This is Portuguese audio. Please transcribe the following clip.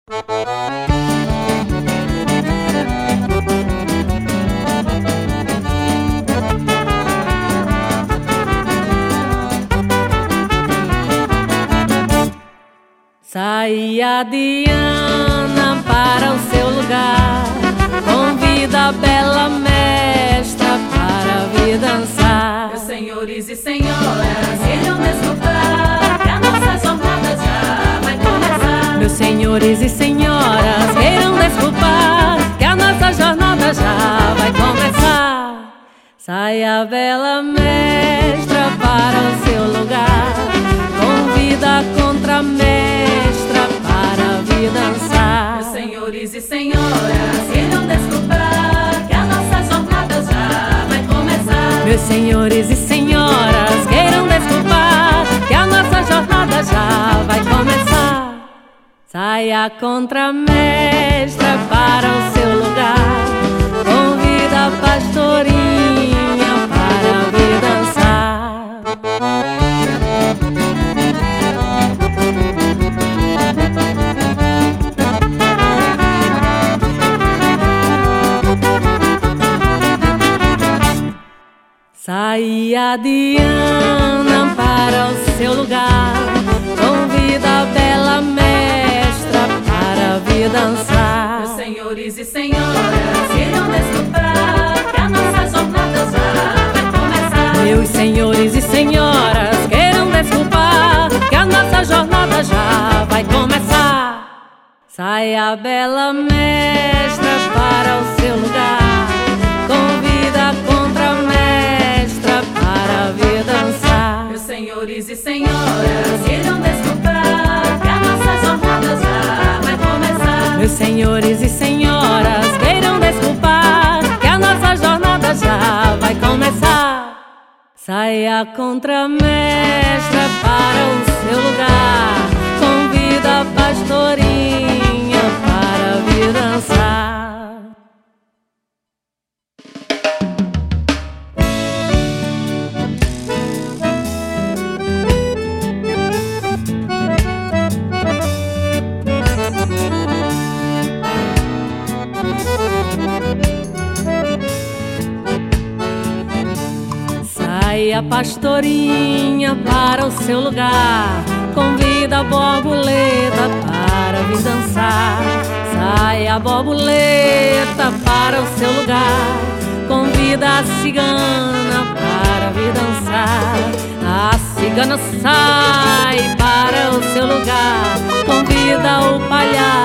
Saia a Diana para o seu lugar, convida a bela mestra para vir dançar. Meus senhores e senhoras, queiram desculpar, que a nossa jornada já vai começar. Meus senhores e senhoras, queiram desculpar, que a nossa jornada já vai começar. Saia a bela mestra para o seu lugar, convida a contramestra para vir dançar. Meus senhores e senhoras, queiram desculpar, que a nossa jornada já vai começar. Meus senhores e senhoras, queiram desculpar, que a nossa jornada já vai começar. Saia a contramestra para o seu lugar, convida a pastorinha para vir dançar. Saia a Diana para o seu lugar, convida a bela mestra para vir dançar. Meus senhores e senhoras, queiram desculpar, que a nossa jornada já vai começar. Meus senhores e senhoras, queiram desculpar, que a nossa jornada já vai começar. Saia a bela mestra para o seu lugar, convida a contramestra para vir dançar. Meus senhores e senhoras, queiram desculpar, que a nossa jornada já vai começar. Meus senhores e senhoras, queiram desculpar, que a nossa jornada já vai começar. Saia a contramestra para o seu lugar, convida a pastorinha para vir dançar. Saia a pastorinha para o seu lugar, convida a borboleta para vir dançar. Saia a borboleta para o seu lugar, convida a cigana para vir dançar. A cigana sai para o seu lugar, convida o palhaço